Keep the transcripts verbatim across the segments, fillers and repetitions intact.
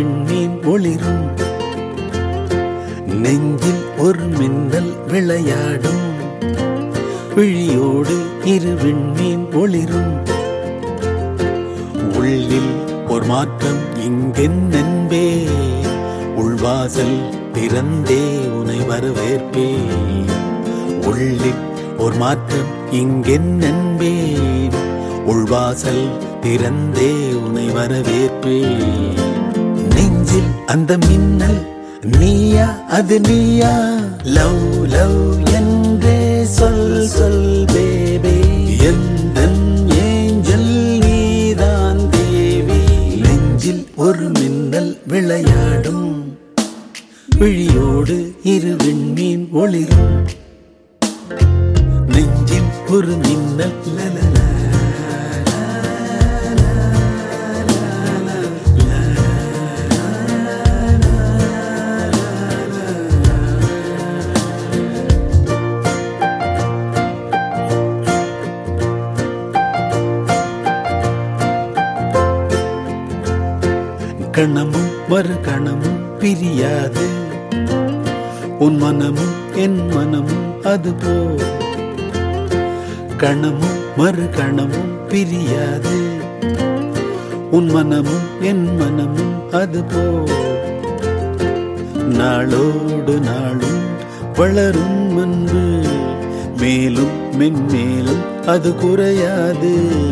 விண்மீன் ஒளிரும், நெஞ்சில் ஒரு மின்னல் விளையாடும், விழியோடு இரு விண்மீன் ஒளிரும். உள்ளில் ஒரு மாற்றம் இங்கென்னன்பே, உள்வாசல் திறந்தே உனை வரவேற்பே. உள்ளில் ஒரு மாற்றம் இங்கென்னன்பே, உள்வாசல் திறந்தே உனை வரவேற்பே. நெஞ்சில் அந்த மின்னல் நீயா, அது நீயா? லவ் லவ் என்றே சொல் சொல் பேபே, எந்தன் ஏஞ்சல் நீதான் தேவி. நெஞ்சில் ஒரு மின்னல் விளையாடும், விழியோடு இரு விண்மீன் ஒளிரும், நெஞ்சில் ஒரு மின்னல் லலலா. கணமும் மறு கணமும் பிரியாது, உன் மனமும் என் மனமும் அதுபோ. கணமும் மறு கணமும் பிரியாது, உன் மனமும் என் மனமும் அதுபோ. நாளோடு நாளும் வளரும் அன்பு, மேலும் மென்மேலும் அது குறையாது.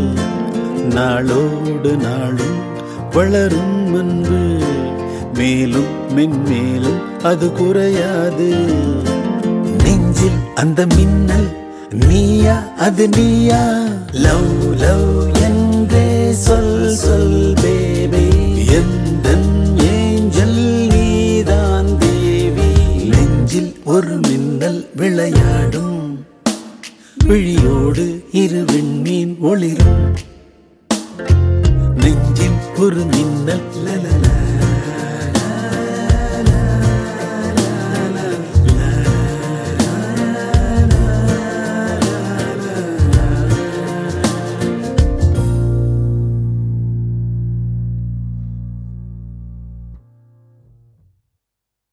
நாளோடு நாளும் வளரும் அன்பு, மேலும் மென்மேலும் அது குறையாது. நெஞ்சில் அந்த மின்னல் நீயா, அது நீயா? லவ் லவ் என்றே சொல் சொல் பேபே, எந்தன் ஏஞ்சல் நீதான் தேவி. நெஞ்சில் ஒரு மின்னல் விளையாடும், விழியோடு இரு விண்மீன் ஒளிரும், நெஞ்சில் ஒரு மின்னல் லலலா.